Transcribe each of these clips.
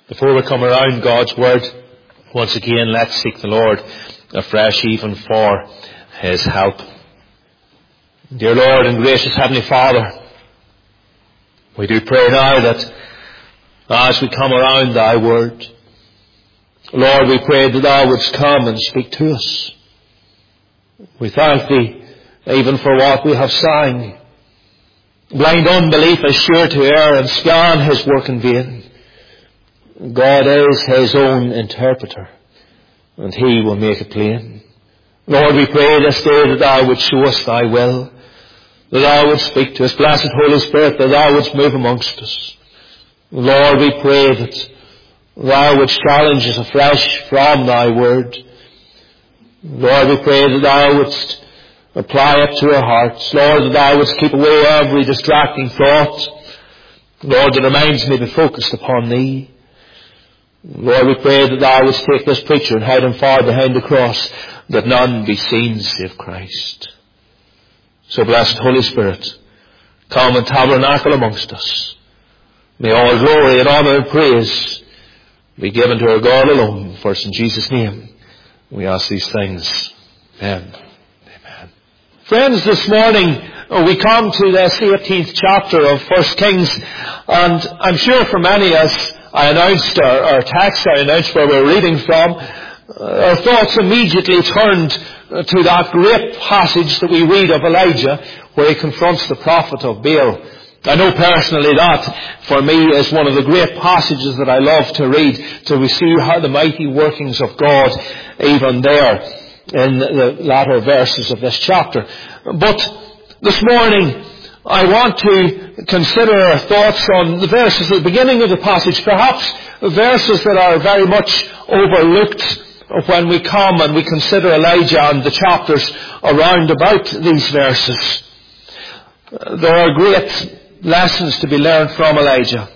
Before we come around God's Word, once again, let's seek the Lord afresh even for His help. Dear Lord and gracious Heavenly Father, we do pray now that as we come around Thy Word, Lord, we pray that Thou wouldst come and speak to us. We thank Thee even for what we have sang. Blind unbelief is sure to err and scan His work in vain. God is His own interpreter, and He will make it plain. Lord, we pray this day that Thou would show us Thy will, that Thou would speak to us. Blessed Holy Spirit, that Thou wouldst move amongst us. Lord, we pray that Thou wouldst challenge us afresh from Thy Word. Lord, we pray that Thou wouldst apply it to our hearts. Lord, that Thou wouldst keep away every distracting thought. Lord, that our minds may be focused upon Thee. Lord, we pray that Thou wouldst take this preacher and hide him far behind the cross, that none be seen save Christ. So, blessed Holy Spirit, come and tabernacle amongst us. May all glory and honour and praise be given to our God alone. For in Jesus' name we ask these things. Amen. Amen. Friends, this morning we come to this 18th chapter of 1 Kings, and I'm sure for many, as I announced our text, I announced where we're reading from, our thoughts immediately turned to that great passage that we read of Elijah, where he confronts the prophet of Baal. I know personally that, for me, is one of the great passages that I love to read, to see how the mighty workings of God even there in the latter verses of this chapter. But this morning, I want to consider our thoughts on the verses at the beginning of the passage, perhaps verses that are very much overlooked when we come and we consider Elijah and the chapters around about these verses. There are great lessons to be learned from Elijah.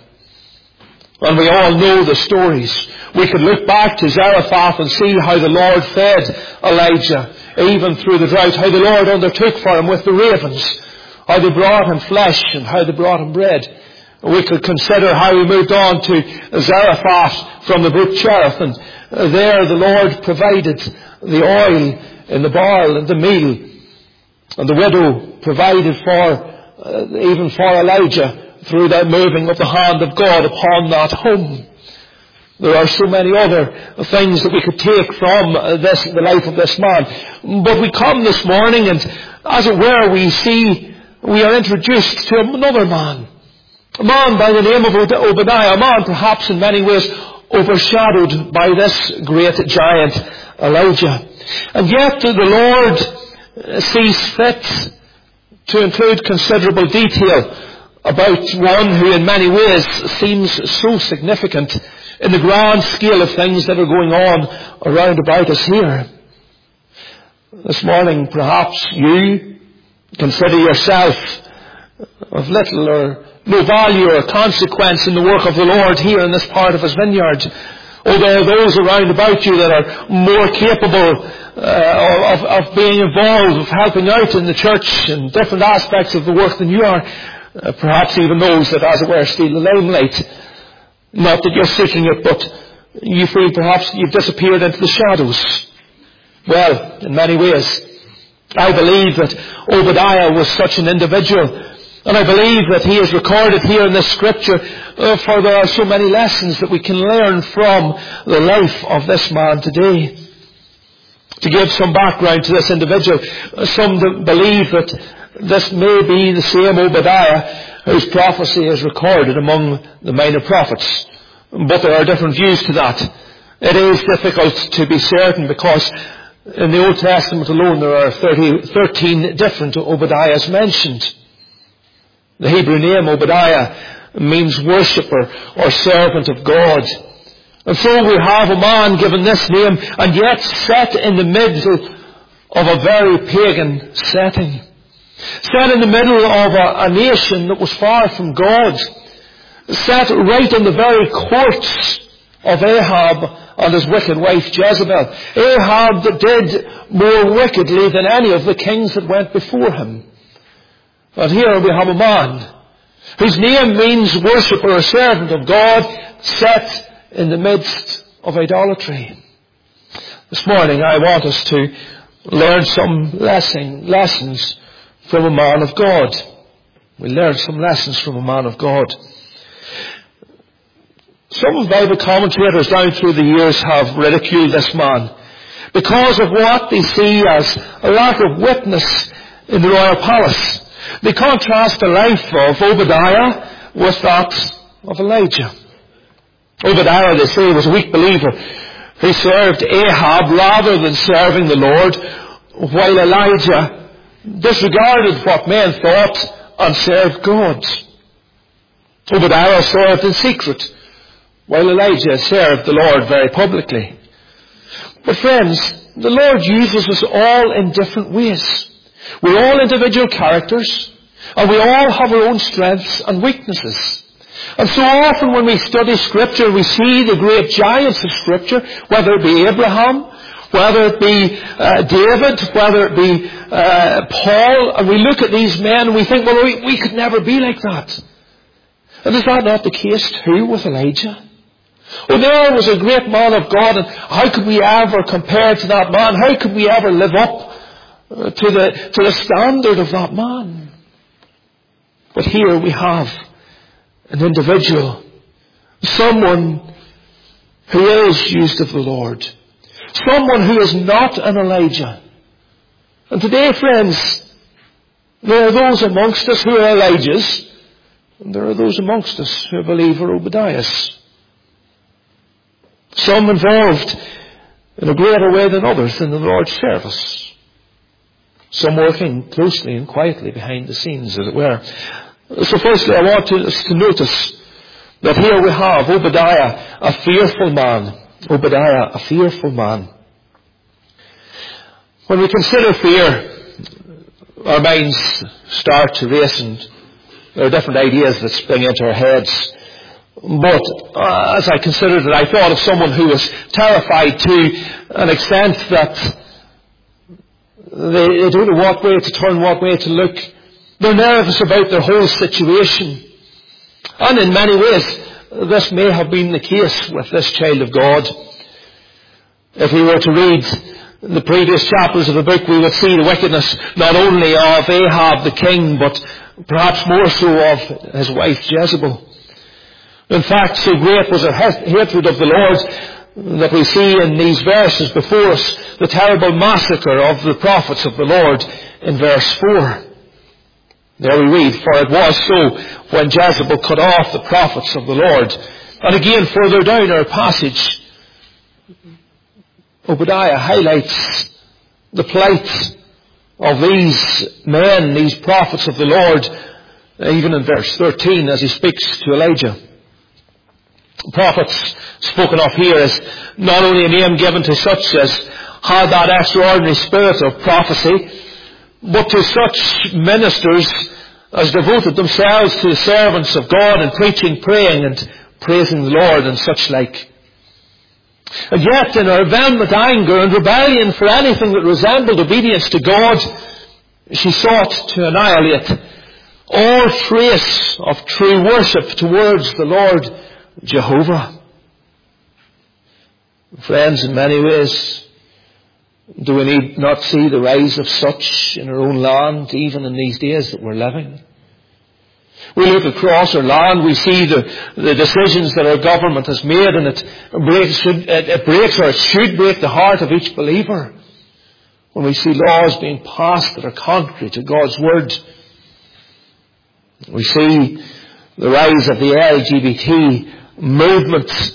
And we all know the stories. We could look back to Zarephath and see how the Lord fed Elijah, even through the drought, how the Lord undertook for him with the ravens, how they brought him flesh and how they brought him bread. We could consider how he moved on to Zarephath from the brook Cherith, and there the Lord provided the oil in the barrel and the meal, and the widow provided even for Elijah through that moving of the hand of God upon that home. There are so many other things that we could take from the life of this man. But we come this morning and, as it were, we are introduced to another man. A man by the name of Obadiah, a man perhaps in many ways overshadowed by this great giant Elijah. And yet the Lord sees fit to include considerable detail about one who in many ways seems so significant in the grand scale of things that are going on around about us here. This morning perhaps you consider yourself of little or no value or consequence in the work of the Lord here in this part of His vineyard. Or there are those around about you that are more capable of being involved, of helping out in the church in different aspects of the work than you are. Perhaps even those that, as it were, steal the limelight. Not that you're seeking it, but you feel perhaps you've disappeared into the shadows. Well, in many ways, I believe that Obadiah was such an individual. And I believe that he is recorded here in this scripture, for there are so many lessons that we can learn from the life of this man today. To give some background to this individual, some believe that this may be the same Obadiah whose prophecy is recorded among the minor prophets. But there are different views to that. It is difficult to be certain because in the Old Testament alone there are 13 different Obadiahs mentioned. The Hebrew name Obadiah means worshipper or servant of God. And so we have a man given this name, and yet set in the middle of a very pagan setting. Set in the middle of a nation that was far from God. Set right in the very courts of Ahab and his wicked wife Jezebel. Ahab that did more wickedly than any of the kings that went before him. And here we have a man whose name means worshipper or servant of God, set in the midst of idolatry. This morning I want us to learn some lessons from a man of God. We learn some lessons from a man of God. Some Bible commentators down through the years have ridiculed this man because of what they see as a lack of witness in the royal palace. They contrast the life of Obadiah with that of Elijah. Obadiah, they say, was a weak believer. He served Ahab rather than serving the Lord, while Elijah disregarded what men thought and served God. Obadiah served in secret, while Elijah served the Lord very publicly. But friends, the Lord uses us all in different ways. We're all individual characters, and we all have our own strengths and weaknesses. And so often when we study Scripture, we see the great giants of Scripture, whether it be Abraham, whether it be David, whether it be Paul, and we look at these men and we think, well, we could never be like that. And is that not the case too with Elijah? Oh, there was a great man of God, and how could we ever compare to that man? How could we ever live up to the standard of that man? But here we have an individual, someone who is used of the Lord, someone who is not an Elijah. And today, friends, there are those amongst us who are Elijahs, and there are those amongst us who believe are Obadiahs. Some involved in a greater way than others in the Lord's service. Some working closely and quietly behind the scenes, as it were. So firstly, I want us to notice that here we have Obadiah, a fearful man. Obadiah, a fearful man. When we consider fear, our minds start to race, and there are different ideas that spring into our heads. But as I considered it, I thought of someone who was terrified to an extent that they don't know what way to turn, what way to look. They're nervous about their whole situation. And in many ways, this may have been the case with this child of God. If we were to read the previous chapters of the book, we would see the wickedness not only of Ahab the king, but perhaps more so of his wife Jezebel. In fact, so great was their hatred of the Lord that we see in these verses before us the terrible massacre of the prophets of the Lord in verse 4. There we read, "For it was so when Jezebel cut off the prophets of the Lord." And again, further down our passage, Obadiah highlights the plight of these men, these prophets of the Lord, even in verse 13 as he speaks to Elijah. Prophets spoken of here is not only a name given to such as had that extraordinary spirit of prophecy, but to such ministers as devoted themselves to the servants of God in preaching, praying and praising the Lord and such like. And yet in her vehement anger and rebellion for anything that resembled obedience to God, she sought to annihilate all trace of true worship towards the Lord Jehovah. Friends, in many ways, do we need not see the rise of such in our own land, even in these days that we're living? We look across our land, we see the decisions that our government has made, and it breaks or it should break the heart of each believer when we see laws being passed that are contrary to God's Word. We see the rise of the LGBT movement.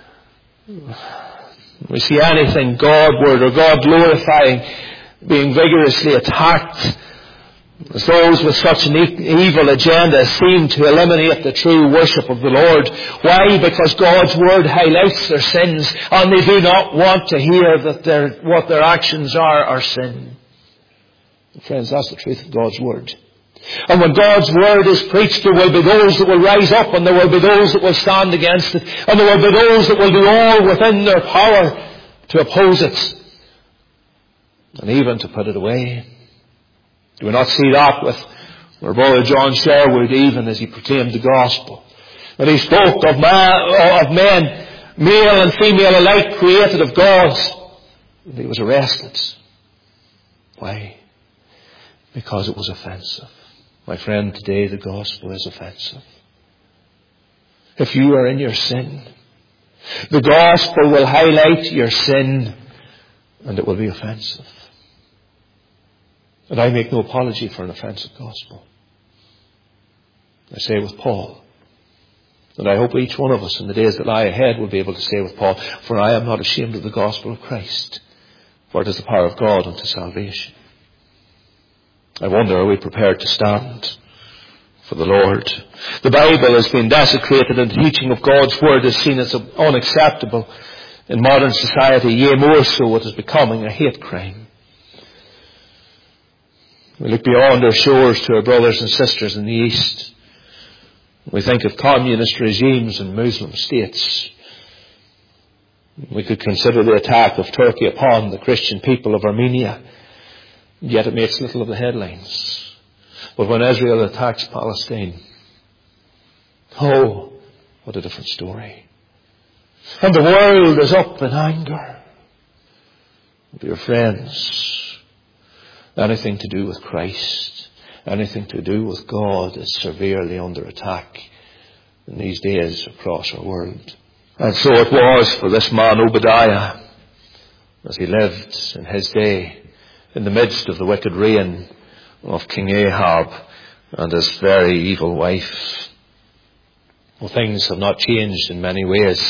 We see anything Godward or God glorifying being vigorously attacked, as those with such an evil agenda seem to eliminate the true worship of the Lord. Why? Because God's Word highlights their sins, and they do not want to hear that what their actions are sin. Friends, that's the truth of God's Word. And when God's Word is preached, there will be those that will rise up, and there will be those that will stand against it, and there will be those that will do all within their power to oppose it, and even to put it away. Do we not see that with our brother John Sherwood, even as he proclaimed the gospel? When he spoke of men male and female alike, created of God. And he was arrested. Why? Because it was offensive. My friend, today the gospel is offensive. If you are in your sin, the gospel will highlight your sin, and it will be offensive. And I make no apology for an offensive gospel. I say with Paul, and I hope each one of us in the days that lie ahead will be able to say with Paul, for I am not ashamed of the gospel of Christ, for it is the power of God unto salvation. I wonder, are we prepared to stand for the Lord? The Bible has been desecrated, and the teaching of God's Word is seen as unacceptable in modern society. Yea, more so, it is becoming a hate crime. We look beyond our shores to our brothers and sisters in the East. We think of communist regimes and Muslim states. We could consider the attack of Turkey upon the Christian people of Armenia. Yet it makes little of the headlines. But when Israel attacks Palestine, oh, what a different story. And the world is up in anger. Dear friends, anything to do with Christ, anything to do with God is severely under attack in these days across our world. And so it was for this man Obadiah, as he lived in his day, in the midst of the wicked reign of King Ahab and his very evil wife. Well, things have not changed in many ways.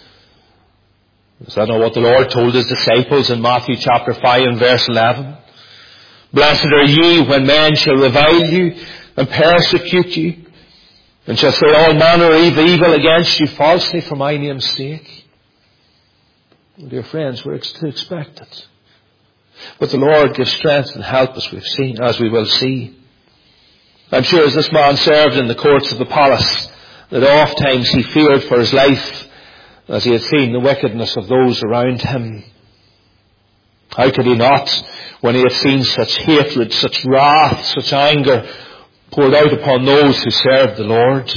Is that not what the Lord told his disciples in Matthew chapter 5 and verse 11? Blessed are ye when men shall revile you and persecute you, and shall say all manner of evil against you falsely for my name's sake. Well, dear friends, we're to expect it. But the Lord gives strength and help, as we will see. I'm sure as this man served in the courts of the palace, that oft times he feared for his life as he had seen the wickedness of those around him. How could he not, when he had seen such hatred, such wrath, such anger poured out upon those who served the Lord?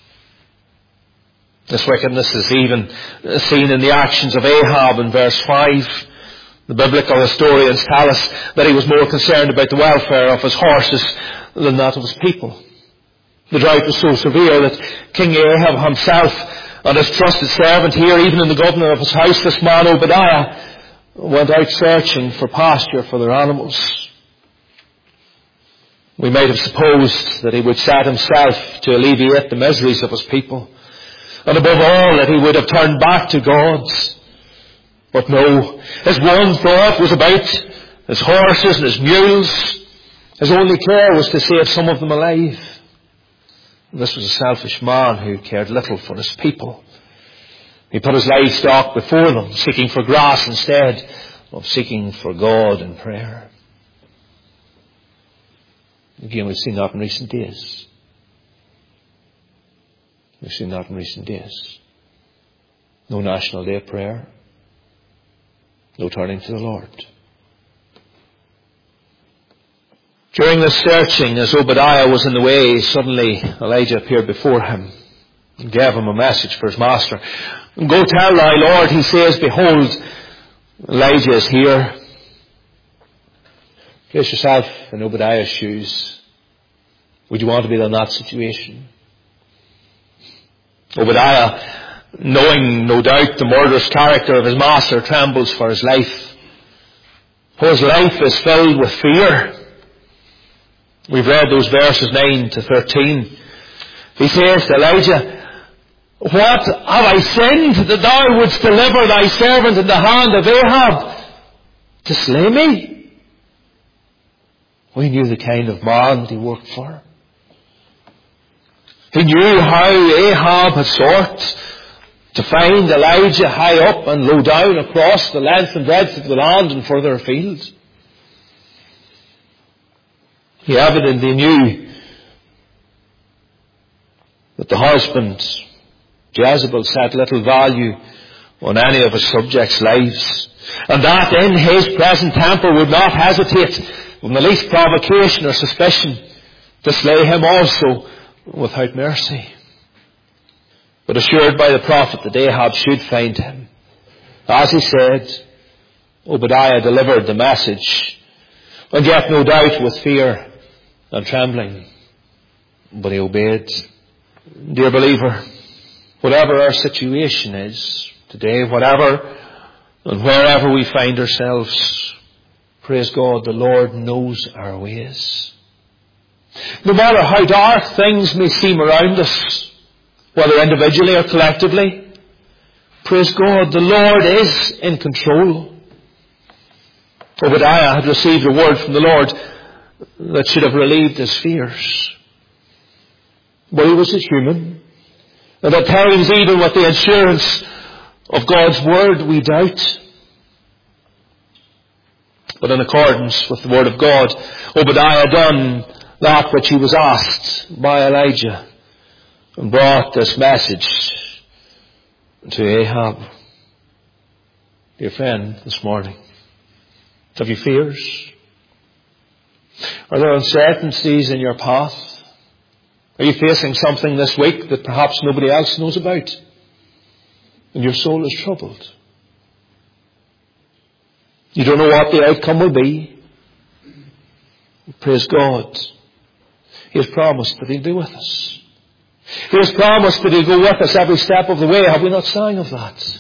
This wickedness is even seen in the actions of Ahab in verse 5. The biblical historians tell us that he was more concerned about the welfare of his horses than that of his people. The drought was so severe that King Ahab himself and his trusted servant here, even in the governor of his house, this man Obadiah, went out searching for pasture for their animals. We might have supposed that he would set himself to alleviate the miseries of his people, and above all that he would have turned back to God. But no, his one thought was about his horses and his mules. His only care was to save some of them alive. And this was a selfish man who cared little for his people. He put his livestock before them, seeking for grass instead of seeking for God in prayer. Again, we've seen that in recent days. We've seen that in recent days. No National Day of Prayer. No turning to the Lord. During this searching, as Obadiah was in the way, suddenly Elijah appeared before him and gave him a message for his master. Go tell thy Lord, he says, behold, Elijah is here. Place yourself in Obadiah's shoes. Would you want to be in that situation? Obadiah, knowing no doubt the murderous character of his master, trembles for his life. His life is filled with fear. We've read those verses 9 to 13. He says to Elijah, what have I sinned that thou wouldst deliver thy servant in the hand of Ahab to slay me? We knew the kind of man that he worked for. He knew how Ahab had sought to find Elijah high up and low down across the length and breadth of the land and further afield. He evidently knew that the husband, Jezebel, set little value on any of his subjects' lives, and that in his present temper would not hesitate with the least provocation or suspicion to slay him also without mercy. but assured by the prophet that Ahab should find him. As he said, Obadiah delivered the message, and yet no doubt with fear and trembling, but he obeyed. Dear believer, whatever our situation is today, whatever and wherever we find ourselves, praise God, the Lord knows our ways. No matter how dark things may seem around us, whether individually or collectively, praise God, the Lord is in control. Obadiah had received a word from the Lord that should have relieved his fears. But he was a human. And at times, even with the assurance of God's word, we doubt. But in accordance with the word of God, Obadiah done that which he was asked by Elijah and brought this message to Ahab. Dear friend, this morning, have you fears? Are there uncertainties in your path? Are you facing something this week that perhaps nobody else knows about? And your soul is troubled. You don't know what the outcome will be. Praise God. He has promised that He'll be with us. He has promised that He'll go with us every step of the way. Have we not sang of that?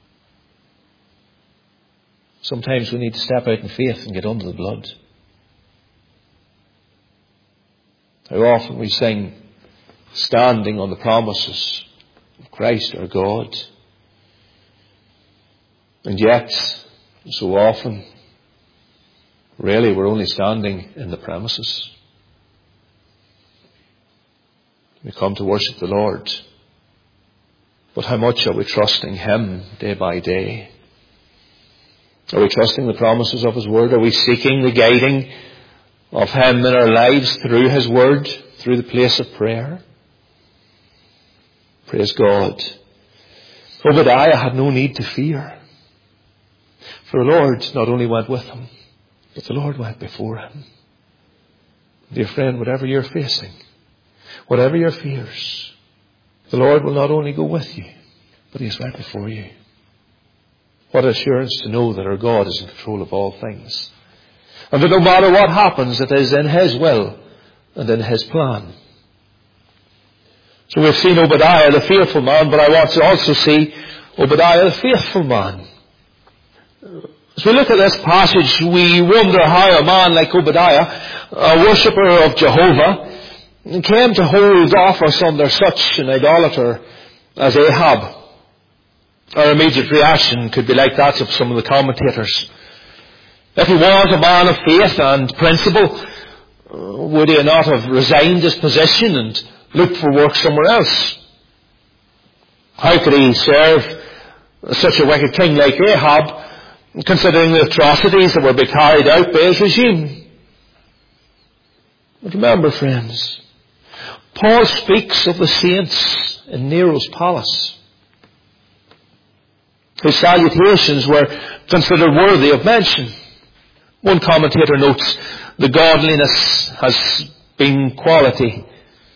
Sometimes we need to step out in faith and get under the blood. How often we sing, standing on the promises of Christ our God. And yet, so often, really we're only standing in the premises. We come to worship the Lord. But how much are we trusting Him day by day? Are we trusting the promises of His Word? Are we seeking the guiding of Him in our lives through His Word, through the place of prayer? Praise God. Obadiah had no need to fear. For the Lord not only went with him, but the Lord went before him. Dear friend, whatever you're facing, whatever your fears, the Lord will not only go with you, but He is right before you. What assurance to know that our God is in control of all things. And that no matter what happens, it is in His will and in His plan. So we've seen Obadiah the fearful man, but I want to also see Obadiah the faithful man. As we look at this passage, we wonder how a man like Obadiah, a worshipper of Jehovah, came to hold office under such an idolater as Ahab. Our immediate reaction could be like that of some of the commentators. If he was a man of faith and principle, would he not have resigned his position and looked for work somewhere else? How could he serve such a wicked king like Ahab, considering the atrocities that were being carried out by his regime? But remember, friends, Paul speaks of the saints in Nero's palace, whose salutations were considered worthy of mention. One commentator notes, godliness has been quaintly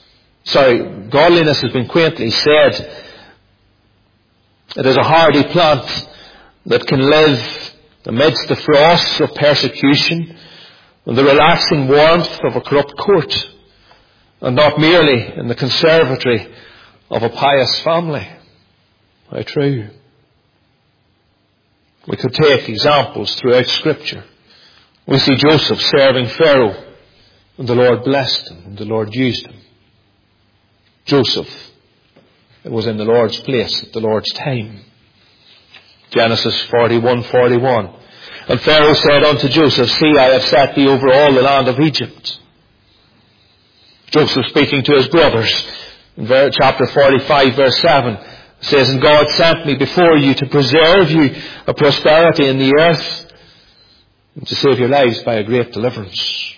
said, it is a hardy plant that can live amidst the frosts of persecution and the relaxing warmth of a corrupt court, and not merely in the conservatory of a pious family. How true. We could take examples throughout Scripture. We see Joseph serving Pharaoh, and the Lord blessed him, and the Lord used him. Joseph, it was in the Lord's place at the Lord's time. Genesis 41:41. And Pharaoh said unto Joseph, see, I have set thee over all the land of Egypt. Joseph, speaking to his brothers, in chapter 45, verse 7, says, and God sent me before you to preserve you a prosperity in the earth, and to save your lives by a great deliverance.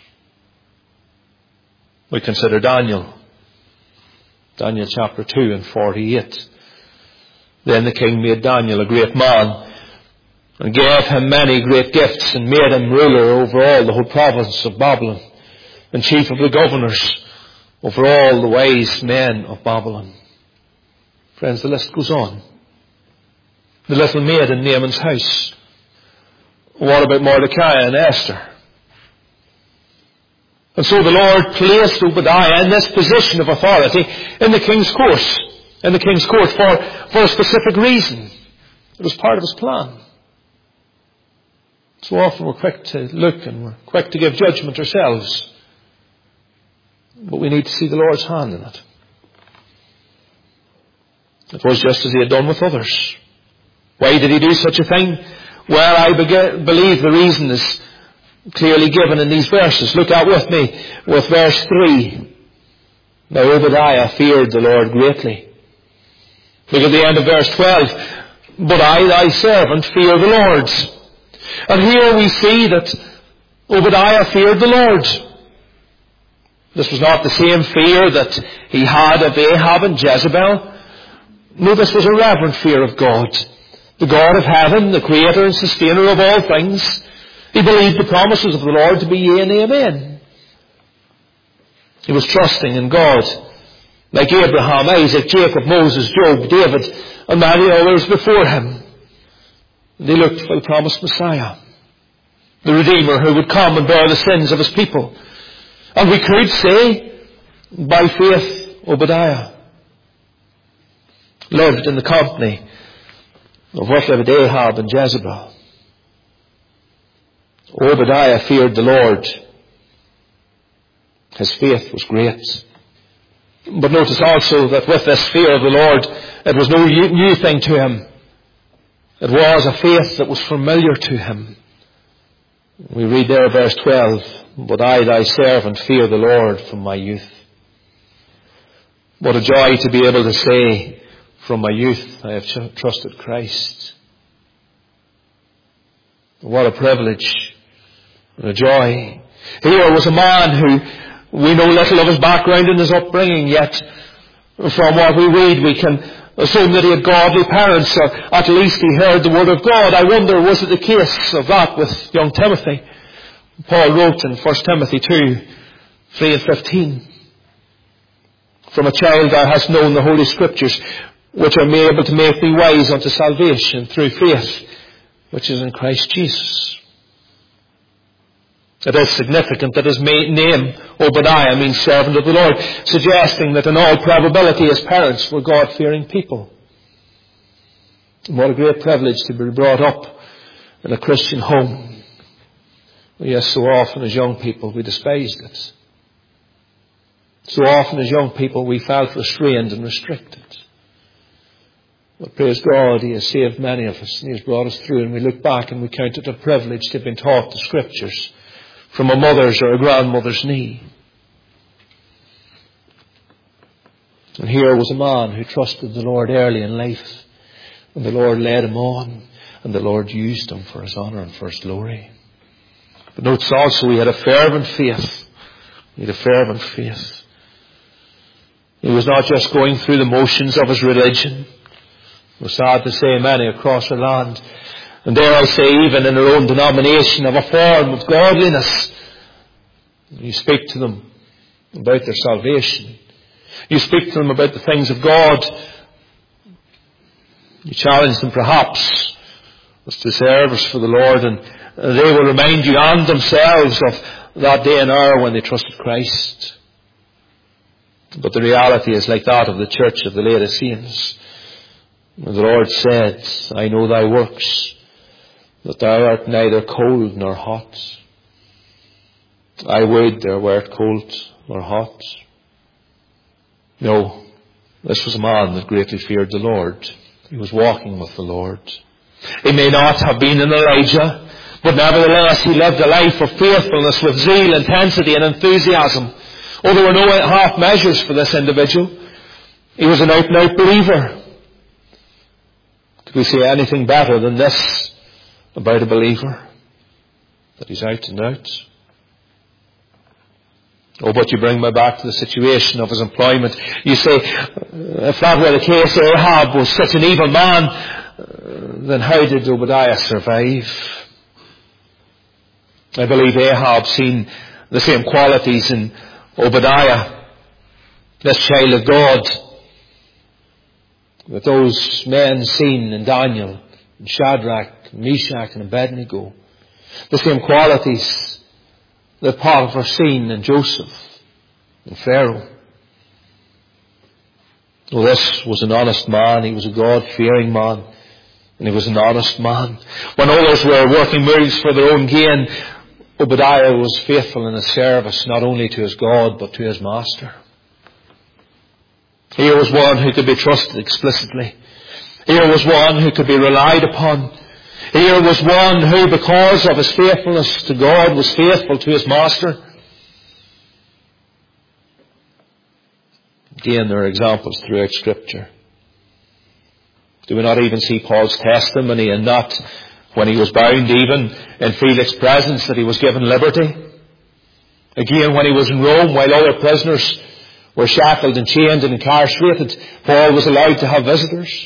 We consider Daniel. Daniel chapter 2 and 48. Then the king made Daniel a great man, and gave him many great gifts, and made him ruler over all the whole province of Babylon, and chief of the governors over all the wise men of Babylon. Friends, the list goes on. The little maid in Naaman's house. What about Mordecai and Esther? And so the Lord placed Obadiah in this position of authority in the king's court for a specific reason. It was part of his plan. So often we're quick to look and we're quick to give judgment ourselves. But we need to see the Lord's hand in it. It was just as he had done with others. Why did he do such a thing? Well, I believe the reason is clearly given in these verses. Look out with me with verse 3. Now Obadiah feared the Lord greatly. Look at the end of verse 12. But I, thy servant, fear the Lord. And here we see that Obadiah feared the Lord. This was not the same fear that he had of Ahab and Jezebel. No, this was a reverent fear of God. The God of heaven, the creator and sustainer of all things. He believed the promises of the Lord to be yea and amen. He was trusting in God, like Abraham, Isaac, Jacob, Moses, Job, David, and many others before him. They looked for the promised Messiah, the Redeemer who would come and bear the sins of his people. And we could say, by faith, Obadiah lived in the company of wicked Ahab and Jezebel. Obadiah feared the Lord. His faith was great. But notice also that with this fear of the Lord, it was no new thing to him. It was a faith that was familiar to him. We read there verse 12, but I, thy servant, fear the Lord from my youth. What a joy to be able to say, from my youth I have trusted Christ. What a privilege and a joy. Here was a man who we know little of his background and his upbringing, yet from what we read we can assume that he had godly parents, or at least he heard the word of God. I wonder, was it the case of that with young Timothy? Paul wrote in 1 Timothy 2, 3 and 15, from a child thou hast known the Holy Scriptures, which are able to make thee wise unto salvation through faith, which is in Christ Jesus. It is significant that his name, Obadiah, means servant of the Lord, suggesting that in all probability his parents were God-fearing people. And what a great privilege to be brought up in a Christian home. Yes, so often as young people we despised it. So often as young people we felt restrained and restricted. But praise God, He has saved many of us and He has brought us through, and we look back and we count it a privilege to have been taught the Scriptures from a mother's or a grandmother's knee. And here was a man who trusted the Lord early in life, and the Lord led him on, and the Lord used him for His honour and for His glory. But notice also he had a fervent faith. He had a fervent faith. He was not just going through the motions of his religion. It was sad to say many across our land, and dare I say even in our own denomination, of a form of godliness. You speak to them about their salvation. You speak to them about the things of God. You challenge them perhaps as to service for the Lord, and they will remind you and themselves of that day and hour when they trusted Christ. But the reality is like that of the church of the Laodiceans. And the Lord said, I know thy works, that thou art neither cold nor hot. I would thou wert cold nor hot. No, this was a man that greatly feared the Lord. He was walking with the Lord. He may not have been an Elijah, but nevertheless he lived a life of faithfulness with zeal, intensity and enthusiasm. Oh, there were no half measures for this individual. He was an out-and-out believer. Could we say anything better than this about a believer? That he's out and out. Oh, but you bring me back to the situation of his employment. You say, if that were the case, Ahab was such an evil man, then how did Obadiah survive? I believe Ahab seen the same qualities in Obadiah, this child of God. that those men seen in Daniel, and Shadrach, Meshach and Abednego, the same qualities that Potiphar seen in Joseph and Pharaoh. Well, this was an honest man. He was a God-fearing man. And he was an honest man. When others were working moves for their own gain, Obadiah was faithful in his service, not only to his God, but to his master. Here was one who could be trusted explicitly. Here was one who could be relied upon. Here was one who, because of his faithfulness to God, was faithful to his master. Again, there are examples throughout Scripture. Do we not even see Paul's testimony, and not when he was bound even in Felix's presence that he was given liberty? Again, when he was in Rome, while other prisoners were shackled and chained and incarcerated, Paul was allowed to have visitors.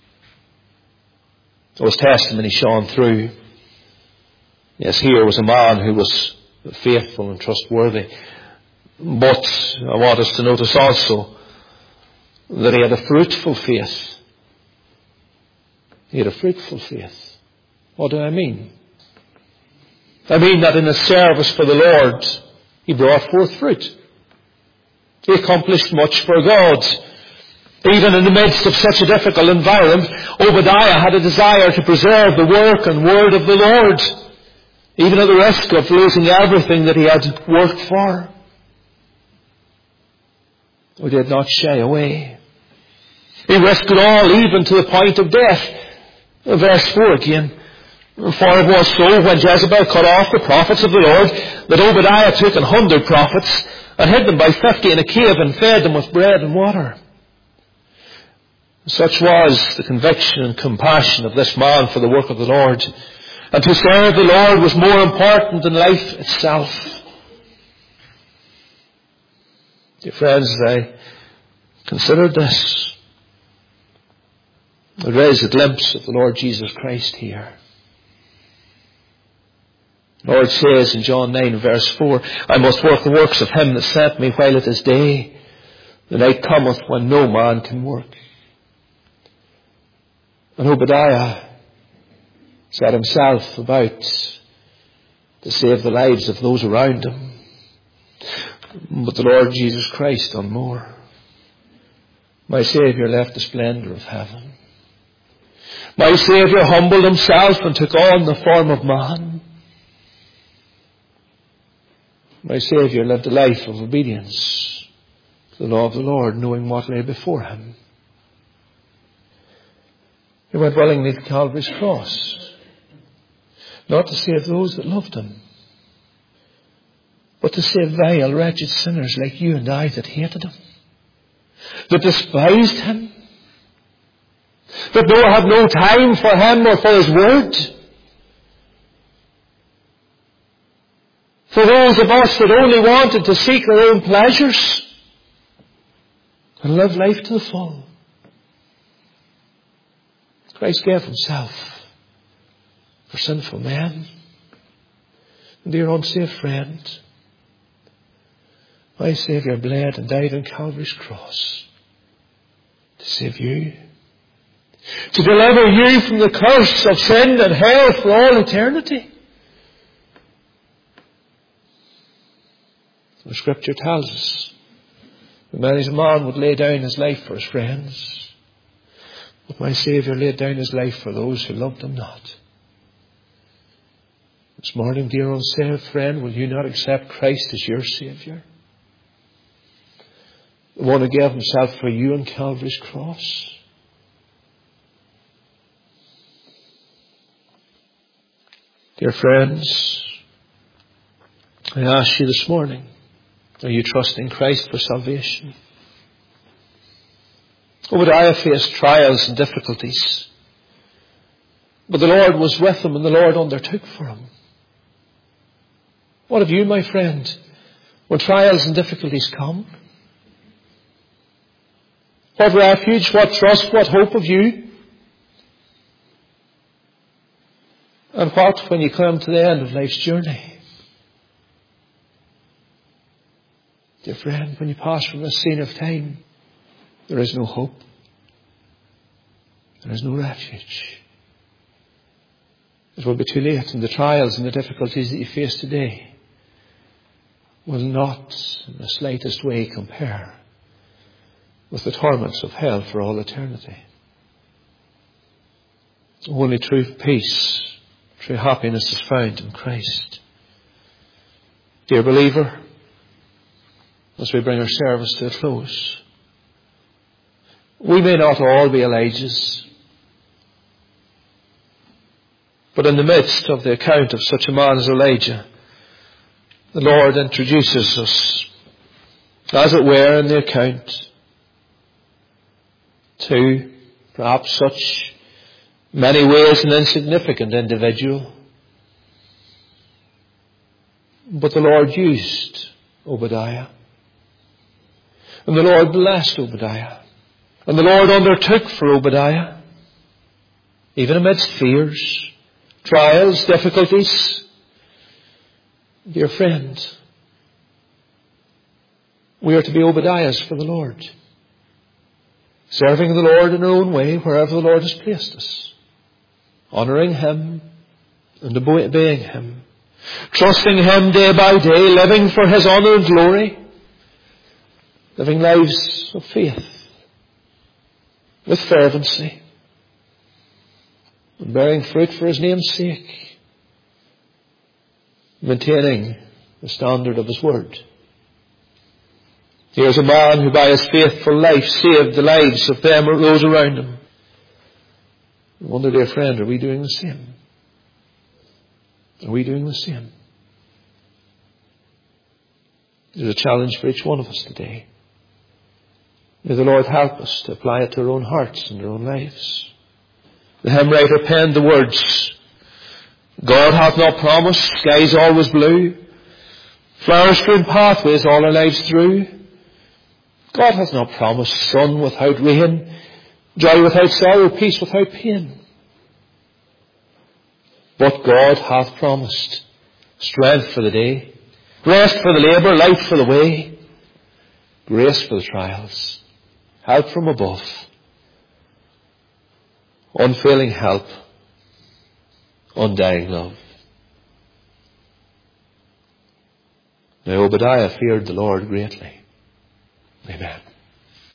So his testimony shone through. Yes, here was a man who was faithful and trustworthy. But I want us to notice also that he had a fruitful faith. He had a fruitful faith. What do I mean? I mean that in his service for the Lord, he brought forth fruit. He accomplished much for God. Even in the midst of such a difficult environment, Obadiah had a desire to preserve the work and word of the Lord, even at the risk of losing everything that he had worked for. He did not shy away. He risked it all, even to the point of death. Verse 4 again. For it was so, when Jezebel cut off the prophets of the Lord, that Obadiah took 100 prophets and hid them by 50 in a cave and fed them with bread and water. Such was the conviction and compassion of this man for the work of the Lord. And to serve the Lord was more important than life itself. Dear friends, as I considered this, I raised a glimpse of the Lord Jesus Christ here. The Lord says in John 9 verse 4, I must work the works of him that sent me while it is day. The night cometh when no man can work. And Obadiah set himself about to save the lives of those around him. But the Lord Jesus Christ done more. My Saviour left the splendour of heaven. My Saviour humbled himself and took on the form of man. My Saviour lived a life of obedience to the law of the Lord, knowing what lay before him. He went willingly to Calvary's cross, not to save those that loved him, but to save vile, wretched sinners like you and I that hated him, that despised him, that had no time for him or for his word. For those of us that only wanted to seek their own pleasures and live life to the full. Christ gave himself for sinful men. And dear unsaved friend, my Saviour bled and died on Calvary's cross to save you, to deliver you from the curse of sin and hell for all eternity. The Scripture tells us that many a man would lay down his life for his friends, but my Saviour laid down his life for those who loved him not. This morning, dear unsaved friend, will you not accept Christ as your Saviour? The one who gave himself for you on Calvary's cross? Dear friends, I ask you this morning, are you trusting Christ for salvation? Obadiah faced trials and difficulties, but the Lord was with him and the Lord undertook for him. What of you, my friend, when trials and difficulties come? What refuge, what trust, what hope have you? And what when you come to the end of life's journey? Dear friend, when you pass from this scene of time, there is no hope. There is no refuge. It will be too late, and the trials and the difficulties that you face today will not in the slightest way compare with the torments of hell for all eternity. Only true peace, true happiness is found in Christ. Dear believer, as we bring our service to a close, we may not all be Elijahs, but in the midst of the account of such a man as Elijah, the Lord introduces us, as it were, in the account to perhaps such many ways an insignificant individual. But the Lord used Obadiah. And the Lord blessed Obadiah. And the Lord undertook for Obadiah, even amidst fears, trials, difficulties. Dear friend, we are to be Obadiahs for the Lord, serving the Lord in our own way wherever the Lord has placed us, honouring Him and obeying Him, trusting Him day by day, living for His honour and glory, living lives of faith with fervency, and bearing fruit for His name's sake, maintaining the standard of His word. Here's a man who by his faithful life saved the lives of them or those around him. I wonder, dear friend, are we doing the same? Are we doing the same? There's a challenge for each one of us today. May the Lord help us to apply it to our own hearts and our own lives. The hymn writer penned the words, God hath not promised skies always blue, flower-strewn pathways all our lives through. God hath not promised sun without rain, joy without sorrow, peace without pain. But God hath promised strength for the day, rest for the labour, light for the way, grace for the trials, help from above, unfailing help, undying love. Now Obadiah feared the Lord greatly. Amen.